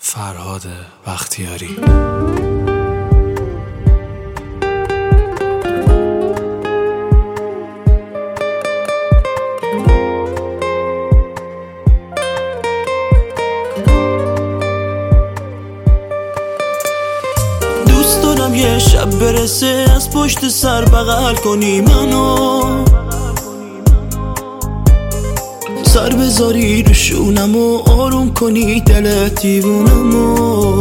فرهاد بختیاری. دوست دارم یه شب برسه از پشت سر بغل کنی منو، سر بذاری رو شونم و آروم کنی دل دیوونمو.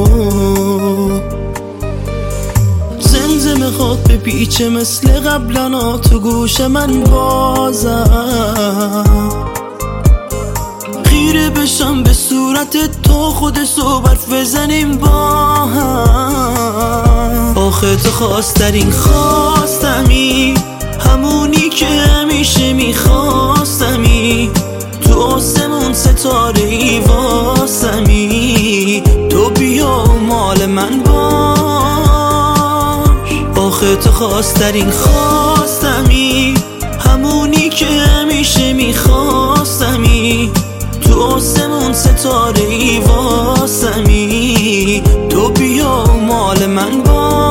زمزمه خواد به پیچه مثل قبلنا تو گوش من بازم، خیره بشم به صورت تو خود صحبت بزنیم با هم. آخه تو خواسترین خواستمی، همونی که همیشه میخواستمی، تو آسمون ستاره ای واسمی، تو بیا مال من باش. آخه تو خواسترین خواستمی، همونی که همیشه میخواستمی، تو آسمون ستاره ای واسمی، تو بیا مال من باش.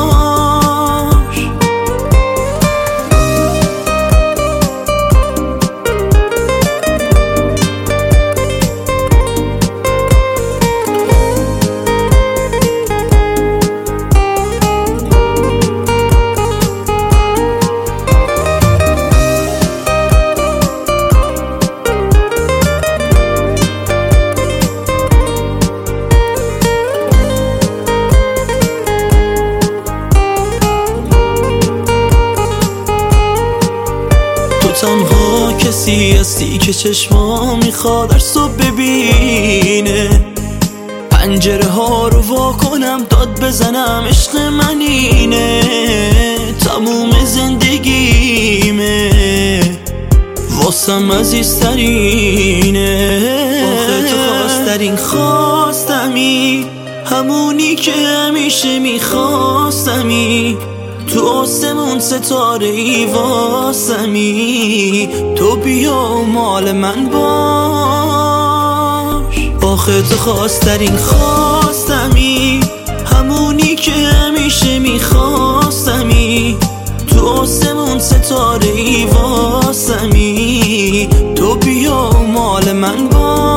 تنها کسی هستی که چشمام میخواد در صبح ببینه، پنجره ها رو وا کنم داد بزنم عشق من اینه، تموم زندگیمه واسم عزیزترینه. آخه تو خواسترین خواستمی، همونی که همیشه میخواستمی، تو آسمون ستاره ای واسمی، تو بیا مال من باش. آخه تو خواسترین خواستمی، همونی که همیشه میخواستمی، تو آسمون ستاره ای واسمی، تو بیا مال من باش.